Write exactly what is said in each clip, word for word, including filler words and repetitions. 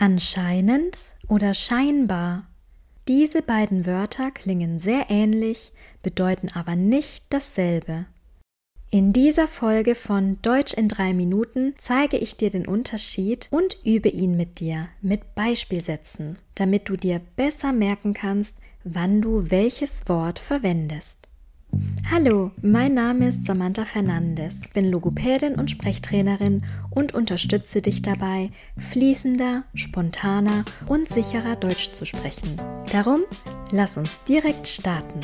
Anscheinend oder scheinbar. Diese beiden Wörter klingen sehr ähnlich, bedeuten aber nicht dasselbe. In dieser Folge von Deutsch in drei Minuten zeige ich dir den Unterschied und übe ihn mit dir, mit Beispielsätzen, damit du dir besser merken kannst, wann du welches Wort verwendest. Hallo, mein Name ist Samantha Fernandes, bin Logopädin und Sprechtrainerin und unterstütze dich dabei, fließender, spontaner und sicherer Deutsch zu sprechen. Darum, lass uns direkt starten.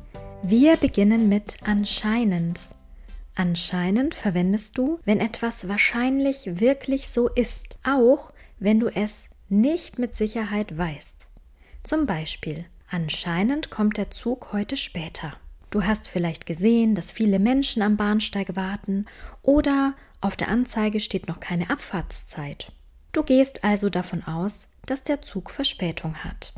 Wir beginnen mit anscheinend. Anscheinend verwendest du, wenn etwas wahrscheinlich wirklich so ist, auch wenn du es nicht mit Sicherheit weißt. Zum Beispiel, anscheinend kommt der Zug heute später. Du hast vielleicht gesehen, dass viele Menschen am Bahnsteig warten oder auf der Anzeige steht noch keine Abfahrtszeit. Du gehst also davon aus, dass der Zug Verspätung hat.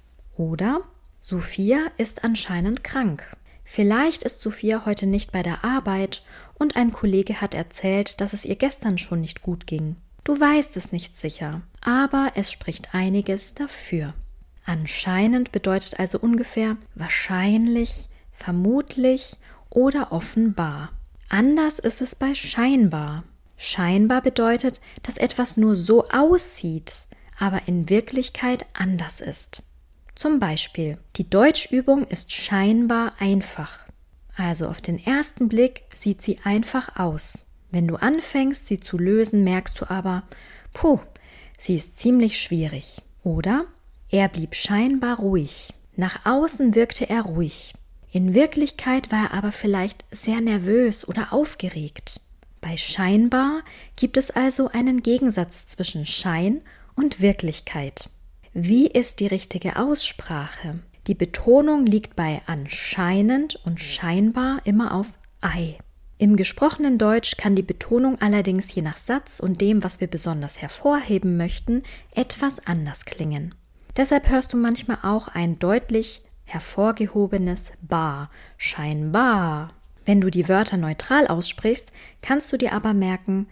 Oder Sophia ist anscheinend krank. Vielleicht ist Sophia heute nicht bei der Arbeit und ein Kollege hat erzählt, dass es ihr gestern schon nicht gut ging. Du weißt es nicht sicher, aber es spricht einiges dafür. Anscheinend bedeutet also ungefähr wahrscheinlich, vermutlich oder offenbar. Anders ist es bei scheinbar. Scheinbar bedeutet, dass etwas nur so aussieht, aber in Wirklichkeit anders ist. Zum Beispiel, die Deutschübung ist scheinbar einfach. Also auf den ersten Blick sieht sie einfach aus. Wenn du anfängst, sie zu lösen, merkst du aber, puh, sie ist ziemlich schwierig. Oder er blieb scheinbar ruhig. Nach außen wirkte er ruhig. In Wirklichkeit war er aber vielleicht sehr nervös oder aufgeregt. Bei scheinbar gibt es also einen Gegensatz zwischen Schein und Wirklichkeit. Wie ist die richtige Aussprache? Die Betonung liegt bei anscheinend und scheinbar immer auf ei. Im gesprochenen Deutsch kann die Betonung allerdings je nach Satz und dem, was wir besonders hervorheben möchten, etwas anders klingen. Deshalb hörst du manchmal auch ein deutlich hervorgehobenes bar, scheinbar. Wenn du die Wörter neutral aussprichst, kannst du dir aber merken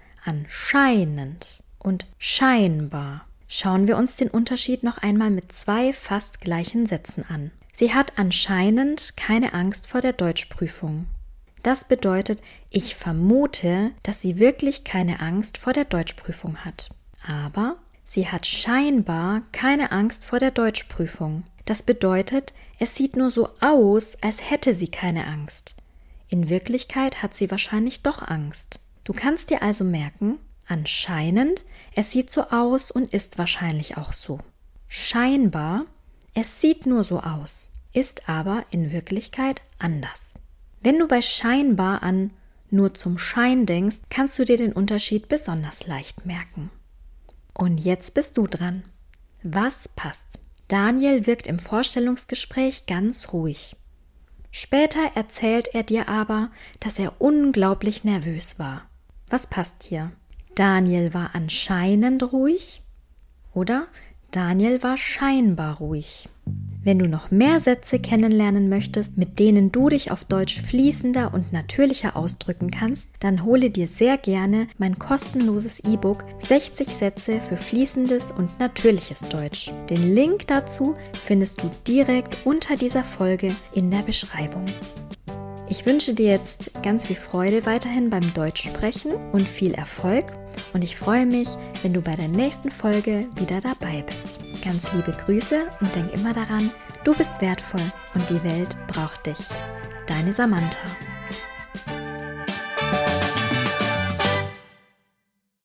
anscheinend und scheinbar. Schauen wir uns den Unterschied noch einmal mit zwei fast gleichen Sätzen an. Sie hat anscheinend keine Angst vor der Deutschprüfung. Das bedeutet, ich vermute, dass sie wirklich keine Angst vor der Deutschprüfung hat. Aber sie hat scheinbar keine Angst vor der Deutschprüfung. Das bedeutet, es sieht nur so aus, als hätte sie keine Angst. In Wirklichkeit hat sie wahrscheinlich doch Angst. Du kannst dir also merken, anscheinend, es sieht so aus und ist wahrscheinlich auch so. Scheinbar, es sieht nur so aus, ist aber in Wirklichkeit anders. Wenn du bei scheinbar an nur zum Schein denkst, kannst du dir den Unterschied besonders leicht merken. Und jetzt bist du dran. Was passt? Daniel wirkt im Vorstellungsgespräch ganz ruhig. Später erzählt er dir aber, dass er unglaublich nervös war. Was passt hier? Daniel war anscheinend ruhig oder Daniel war scheinbar ruhig. Wenn du noch mehr Sätze kennenlernen möchtest, mit denen du dich auf Deutsch fließender und natürlicher ausdrücken kannst, dann hole dir sehr gerne mein kostenloses E-Book sechzig Sätze für fließendes und natürliches Deutsch. Den Link dazu findest du direkt unter dieser Folge in der Beschreibung. Ich wünsche dir jetzt ganz viel Freude weiterhin beim Deutschsprechen und viel Erfolg und ich freue mich, wenn du bei der nächsten Folge wieder dabei bist. Ganz liebe Grüße und denk immer daran, du bist wertvoll und die Welt braucht dich. Deine Samantha.